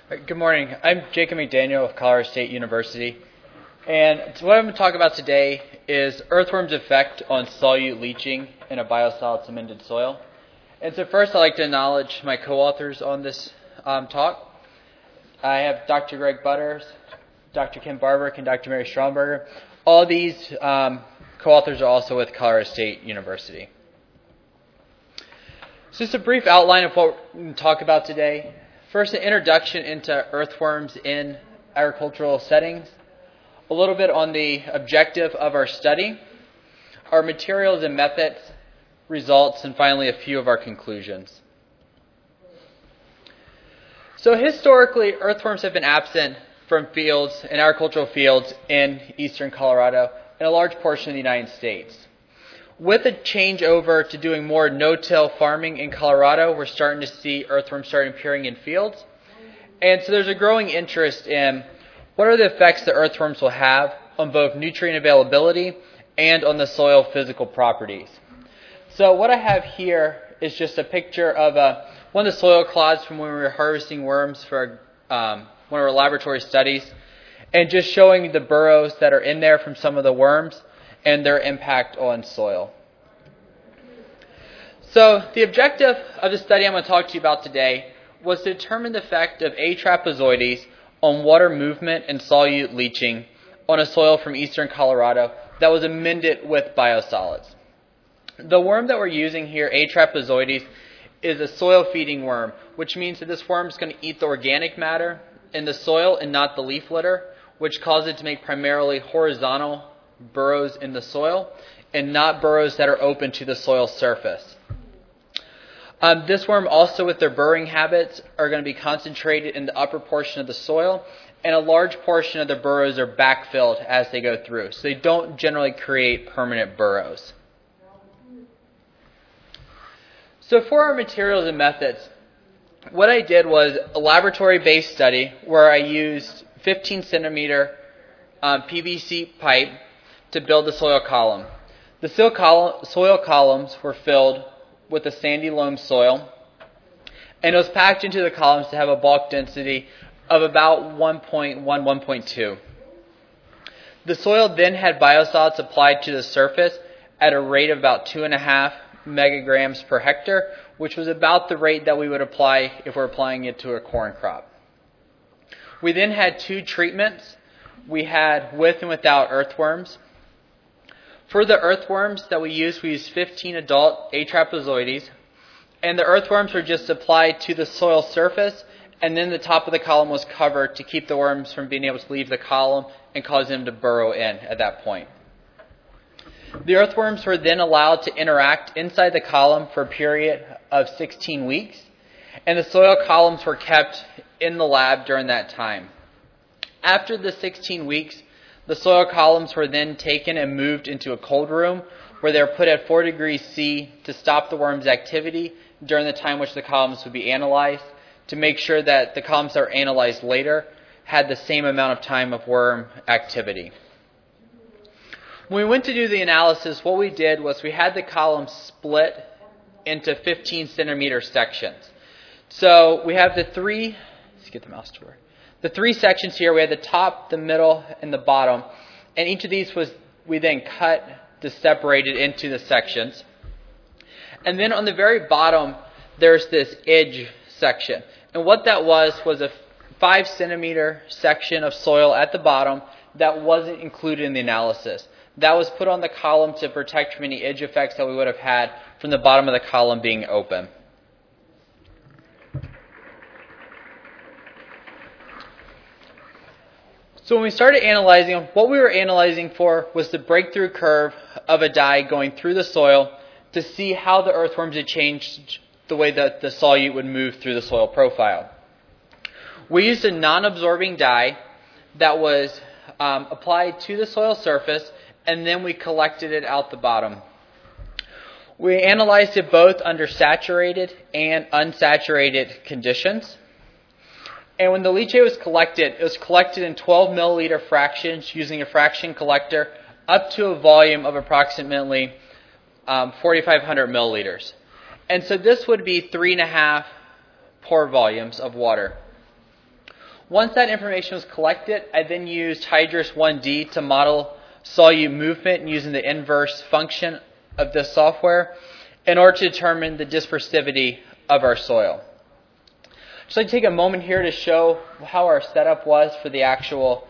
Good morning. I'm Jacob McDaniel of Colorado State University. And what I'm going to talk about today is earthworms' effect on solute leaching in a biosolid cemented soil. And so first I'd like to acknowledge my co-authors on this talk. I have Dr. Greg Butters, Dr. Ken Barber, and Dr. Mary Stromberger. All these co-authors are also with Colorado State University. So just a brief outline of what we're going to talk about today. First, an introduction into earthworms in agricultural settings, a little bit on the objective of our study, our materials and methods, results, and finally a few of our conclusions. So historically, earthworms have been absent from fields and agricultural fields in eastern Colorado and a large portion of the United States. With a change over to doing more no-till farming in Colorado, we're starting to see earthworms starting appearing in fields. And so there's a growing interest in what are the effects that earthworms will have on both nutrient availability and on the soil physical properties. So what I have here is just a picture of one of the soil clods from when we were harvesting worms for one of our laboratory studies, and just showing the burrows that are in there from some of the worms and their impact on soil. So the objective of the study I'm going to talk to you about today was to determine the effect of A. trapezoides on water movement and solute leaching on a soil from eastern Colorado that was amended with biosolids. The worm that we're using here, A. trapezoides, is a soil feeding worm, which means that this worm is going to eat the organic matter in the soil and not the leaf litter, which causes it to make primarily horizontal burrows in the soil and not burrows that are open to the soil surface. This worm also, with their burrowing habits, are going to be concentrated in the upper portion of the soil, and a large portion of the burrows are backfilled as they go through, so they don't generally create permanent burrows. So for our materials and methods, what I did was a laboratory-based study where I used 15 centimeter PVC pipe to build the soil column. The soil columns were filled with a sandy loam soil, and it was packed into the columns to have a bulk density of about 1.1, 1.2. The soil then had biosolids applied to the surface at a rate of about 2.5 megagrams per hectare, which was about the rate that we would apply if we're applying it to a corn crop. We then had two treatments. We had with and without earthworms. For the earthworms that we used 15 adult A. trapezoides, and the earthworms were just applied to the soil surface, and then the top of the column was covered to keep the worms from being able to leave the column and cause them to burrow in at that point. The earthworms were then allowed to interact inside the column for a period of 16 weeks, and the soil columns were kept in the lab during that time. After the 16 weeks, the soil columns were then taken and moved into a cold room where they were put at 4 degrees C to stop the worm's activity during the time which the columns would be analyzed, to make sure that the columns that were analyzed later had the same amount of time of worm activity. When we went to do the analysis, what we did was we had the columns split into 15 centimeter sections. So we have the three sections here. We had the top, the middle, and the bottom. And each of these we then cut to separate it into the sections. And then on the very bottom, there's this edge section. And what that was a 5 centimeter section of soil at the bottom that wasn't included in the analysis. That was put on the column to protect from any edge effects that we would have had from the bottom of the column being open. So when we started analyzing them, what we were analyzing for was the breakthrough curve of a dye going through the soil to see how the earthworms had changed the way that the solute would move through the soil profile. We used a non-absorbing dye that was applied to the soil surface, and then we collected it out the bottom. We analyzed it both under saturated and unsaturated conditions. And when the leachate was collected, it was collected in 12 milliliter fractions using a fraction collector up to a volume of approximately 4,500 milliliters. And so this would be 3.5 pour volumes of water. Once that information was collected, I then used Hydrus 1D to model solute movement using the inverse function of this software in order to determine the dispersivity of our soil. Just like to take a moment here to show how our setup was for the actual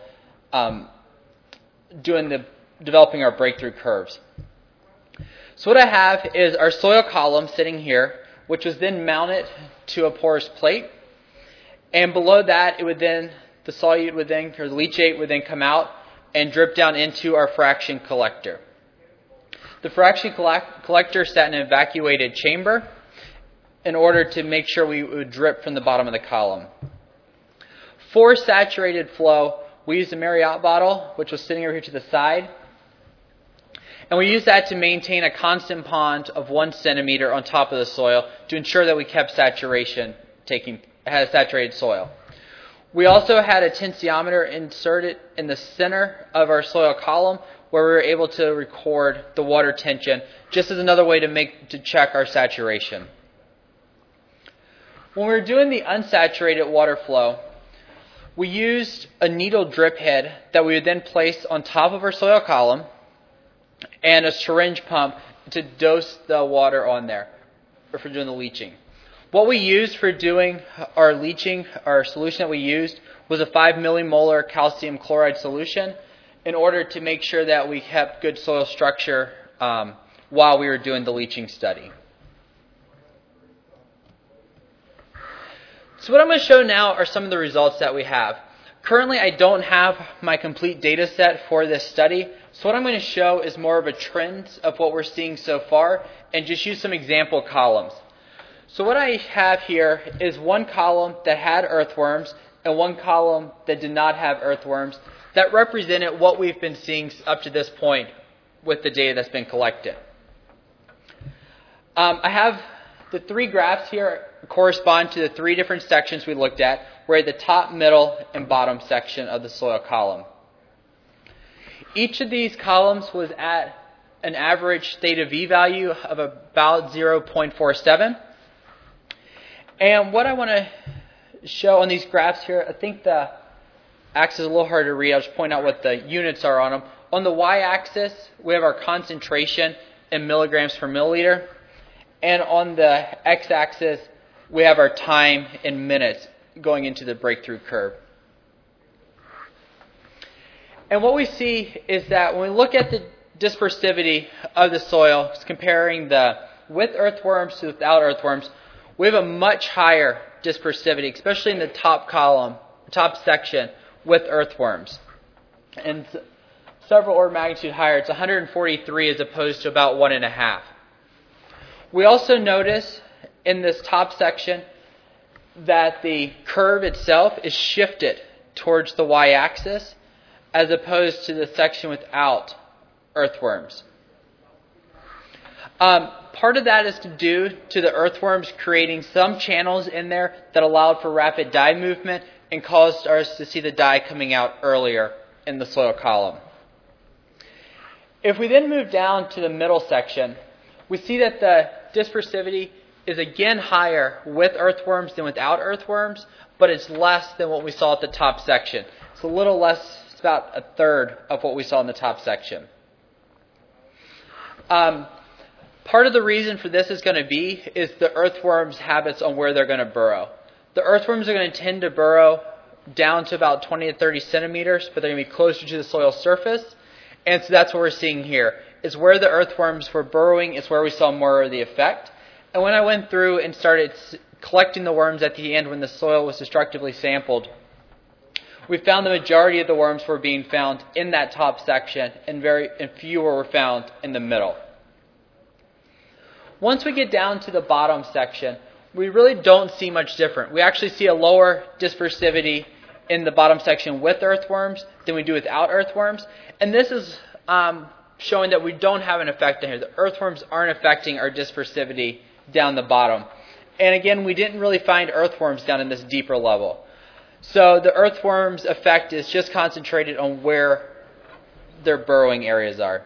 developing our breakthrough curves. So what I have is our soil column sitting here, which was then mounted to a porous plate. And below that, the solute would then, or the leachate would then come out and drip down into our fraction collector. The fraction collector sat in an evacuated chamber in order to make sure we would drip from the bottom of the column. For saturated flow, we used a Marriott bottle, which was sitting over here to the side. And we used that to maintain a constant pond of 1 centimeter on top of the soil to ensure that we kept saturation had a saturated soil. We also had a tensiometer inserted in the center of our soil column where we were able to record the water tension, just as another way to check our saturation. When we were doing the unsaturated water flow, we used a needle drip head that we would then place on top of our soil column and a syringe pump to dose the water on there, or for doing the leaching. What we used for doing our leaching, our solution that we used, was a 5 millimolar calcium chloride solution in order to make sure that we kept good soil structure while we were doing the leaching study. So what I'm going to show now are some of the results that we have. Currently, I don't have my complete data set for this study, so what I'm going to show is more of a trend of what we're seeing so far and just use some example columns. So what I have here is one column that had earthworms and one column that did not have earthworms that represented what we've been seeing up to this point with the data that's been collected. I have the 3 graphs here correspond to the 3 different sections we looked at. We're at the top, middle, and bottom section of the soil column. Each of these columns was at an average theta V value of about 0.47. And what I want to show on these graphs here, I think the axis is a little hard to read. I'll just point out what the units are on them. On the y-axis, we have our concentration in milligrams per milliliter. And on the x-axis, we have our time in minutes going into the breakthrough curve. And what we see is that when we look at the dispersivity of the soil, comparing the with earthworms to without earthworms, we have a much higher dispersivity, especially in the top column, top section, with earthworms. And several order of magnitude higher. It's 143 as opposed to about 1.5. We also notice in this top section that the curve itself is shifted towards the y-axis as opposed to the section without earthworms. Part of that is due to the earthworms creating some channels in there that allowed for rapid dye movement and caused us to see the dye coming out earlier in the soil column. If we then move down to the middle section, we see that the dispersivity is again higher with earthworms than without earthworms, but it's less than what we saw at the top section. It's a little less, it's about a third of what we saw in the top section. Part of the reason for this is going to be is the earthworms' habits on where they're going to burrow. The earthworms are going to tend to burrow down to about 20 to 30 centimeters, but they're going to be closer to the soil surface. And so that's what we're seeing here. Is where the earthworms were burrowing is where we saw more of the effect. And when I went through and started collecting the worms at the end when the soil was destructively sampled, we found the majority of the worms were being found in that top section and fewer were found in the middle. Once we get down to the bottom section, we really don't see much different. We actually see a lower dispersivity in the bottom section with earthworms than we do without earthworms. And this is showing that we don't have an effect in here. The earthworms aren't affecting our dispersivity down the bottom. And again, we didn't really find earthworms down in this deeper level. So the earthworms effect is just concentrated on where their burrowing areas are.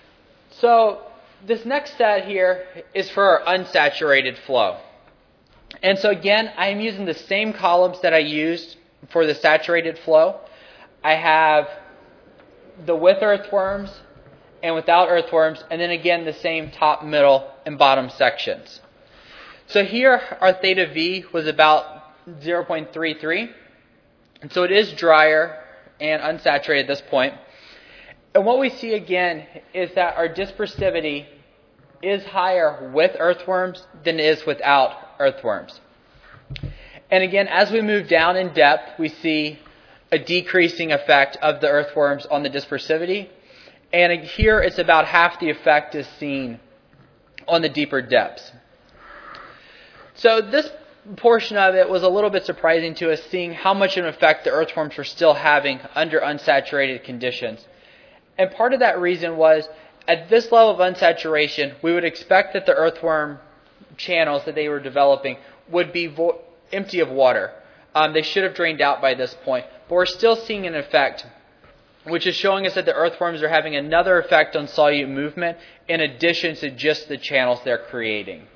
So this next stat here is for our unsaturated flow. And so again, I'm using the same columns that I used for the saturated flow. I have the with earthworms and without earthworms, and then again the same top, middle, and bottom sections. So here our theta V was about 0.33, and so it is drier and unsaturated at this point. And what we see again is that our dispersivity is higher with earthworms than it is without earthworms. And again, as we move down in depth, we see a decreasing effect of the earthworms on the dispersivity. And here it's about half the effect is seen on the deeper depths. So this portion of it was a little bit surprising to us, seeing how much of an effect the earthworms were still having under unsaturated conditions. And part of that reason was, at this level of unsaturation, we would expect that the earthworm channels that they were developing would be empty of water. They should have drained out by this point. But we're still seeing an effect, which is showing us that the earthworms are having another effect on solute movement in addition to just the channels they're creating.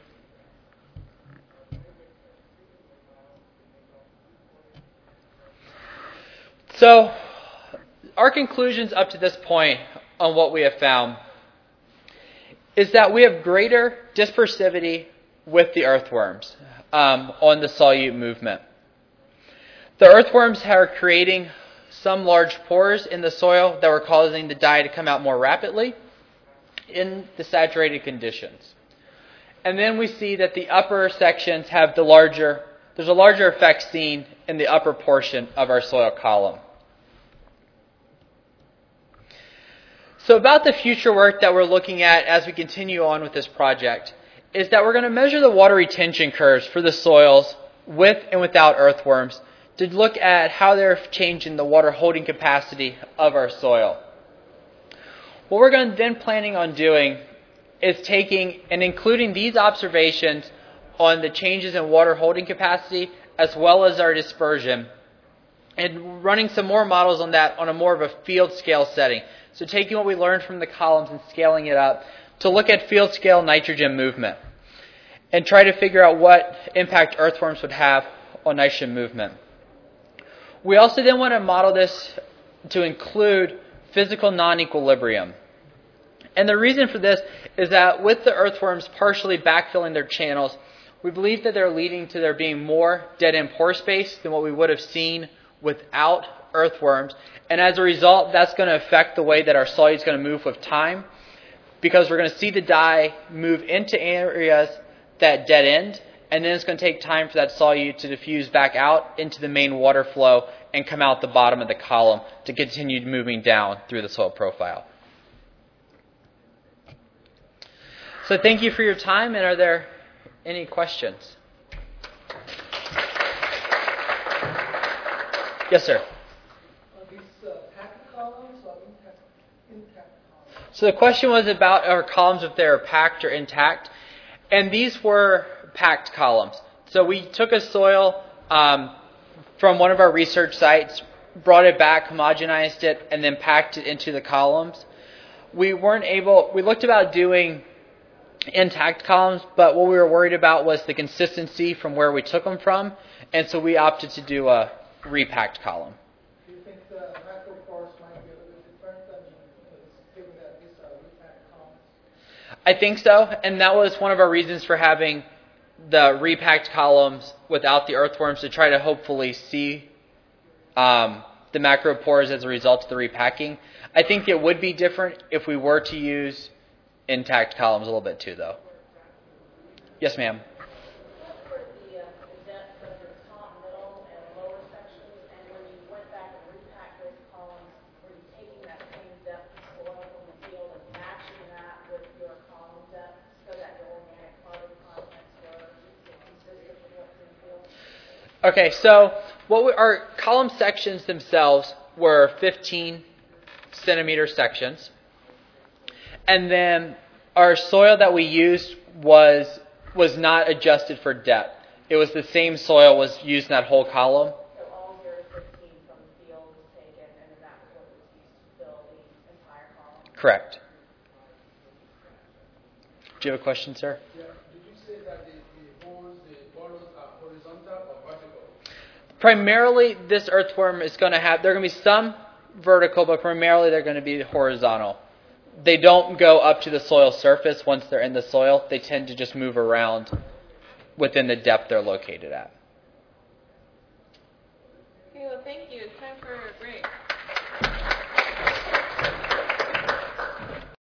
So, our conclusions up to this point on what we have found is that we have greater dispersivity with the earthworms on the solute movement. The earthworms are creating some large pores in the soil that were causing the dye to come out more rapidly in the saturated conditions. And then we see that the upper sections have there's a larger effect seen in the upper portion of our soil column. So about the future work that we're looking at as we continue on with this project is that we're going to measure the water retention curves for the soils with and without earthworms to look at how they're changing the water holding capacity of our soil. What we're then planning on doing is taking and including these observations on the changes in water holding capacity as well as our dispersion and running some more models on that on a more of a field scale setting. So taking what we learned from the columns and scaling it up to look at field scale nitrogen movement and try to figure out what impact earthworms would have on nitrogen movement. We also then want to model this to include physical non-equilibrium. And the reason for this is that with the earthworms partially backfilling their channels, we believe that they're leading to there being more dead-end pore space than what we would have seen without earthworms. And as a result, that's going to affect the way that our solute is going to move with time, because we're going to see the dye move into areas that dead end, and then it's going to take time for that solute to diffuse back out into the main water flow and come out the bottom of the column to continue moving down through the soil profile. So thank you for your time, and are there any questions? Yes, sir. These packed columns or intact columns? So the question was about our columns, if they were packed or intact. And these were packed columns. So we took a soil from one of our research sites, brought it back, homogenized it, and then packed it into the columns. We looked about doing intact columns, but what we were worried about was the consistency from where we took them from, and so we opted to do a repacked column. Do you think the macropores might be a little different than given that these are repacked columns? I think so, and that was one of our reasons for having the repacked columns without the earthworms, to try to hopefully see the macropores as a result of the repacking. I think it would be different if we were to use intact columns a little bit too, though. Yes, ma'am. What were the depth of the top, middle, and lower sections? And when you went back and repacked those columns, were you taking that same depth of soil from the field and matching that with your column depth so that your organic carbon contents were consistent with what's in the field? Okay, so our column sections themselves were 15 centimeter sections. And then our soil that we used was not adjusted for depth. It was the same soil was used in that whole column. So all your 15 from the field was taken, and then that was what was used to fill the entire column? Correct. Do you have a question, sir? Yeah. Did you say that the bottles are Primarily, this earthworm is going to have, there are going to be some vertical, but primarily they're going to be horizontal. They don't go up to the soil surface once they're in the soil. They tend to just move around within the depth they're located at. Okay, well, thank you. It's time for a break.